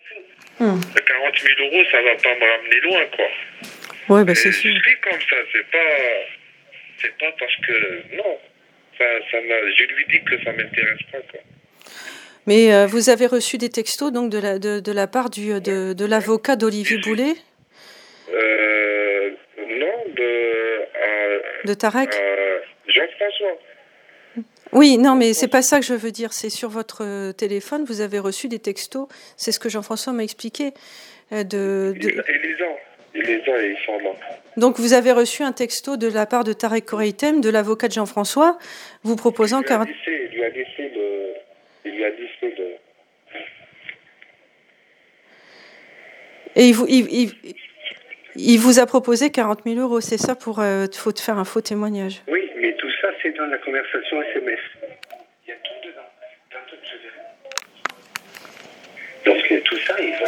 Hum. 40 000 euros, ça va pas me ramener loin, quoi. Ouais, bah c'est sûr. Je suis comme ça, c'est pas parce que... Non, je lui dis que ça m'intéresse pas, quoi. Mais vous avez reçu des textos donc de la part de l'avocat d'Olivier Boulet? Non, De Tarek? Jean-François. Oui, non, mais c'est pas ça que je veux dire. C'est sur votre téléphone, vous avez reçu des textos. C'est ce que Jean-François m'a expliqué. Il les a et ils sont là. Donc vous avez reçu un texto de la part de Tarek Koreitem, de l'avocat de Jean-François, vous proposant Il lui a laissé le... Et il vous a proposé 40 000 euros, c'est ça, pour faire un faux témoignage? Oui, mais tout ça, c'est dans la conversation SMS. Il y a tout dedans. Donc tout ça, il va